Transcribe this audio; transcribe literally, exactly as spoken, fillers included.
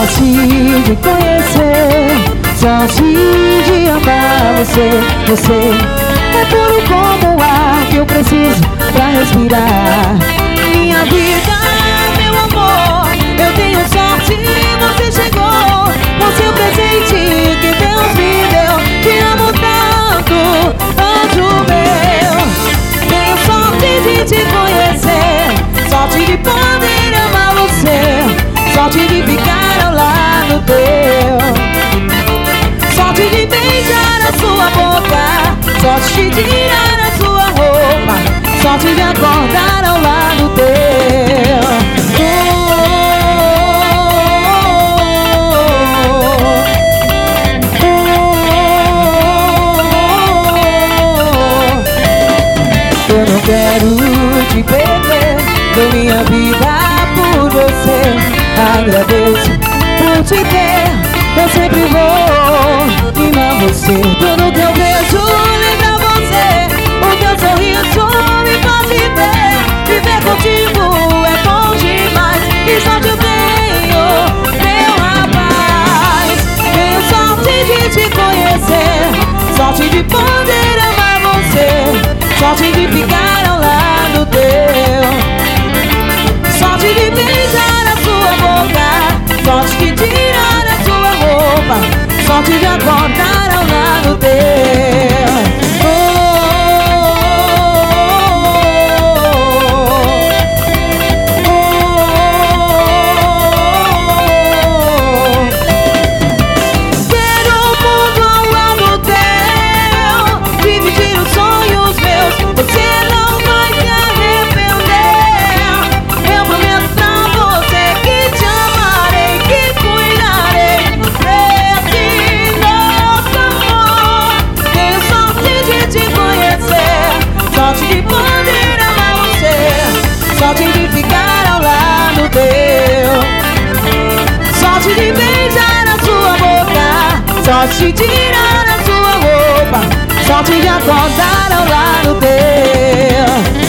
sorte de conhecer, sorte de amar você. Você é puro como o ar que eu preciso pra respirar. Minha vida, meu amor, eu tenho sorte, você chegou. Você é o presente que Deus me deu. Te amo tanto, anjo meu. Tenho sorte de te conhecer, sorte de poder amar você, sorte de ficar ao lado teu, sorte de beijar a sua boca, sorte de tirar a sua roupa, sorte de acordar ao lado teu. Eu não quero te perder, dou minha vida por você. Agradeço por te ter, eu sempre vou mimar você. Tudo que eu vejo lembra você, o teu sorriso me faz viver. Viver contigo é bom demais, que sorte eu tenho, meu rapaz. Tenho sorte de te conhecer, sorte de poder amar você, sorte de ficar ao lado teu, sorte de beijar a sua boca, sorte de tirar a sua roupa, sorte de acordar ao lado teu. Sorte de poder amar você, sorte de ficar ao lado teu, sorte de beijar a sua boca, sorte de tirar a sua roupa, sorte de acordar ao lado teu.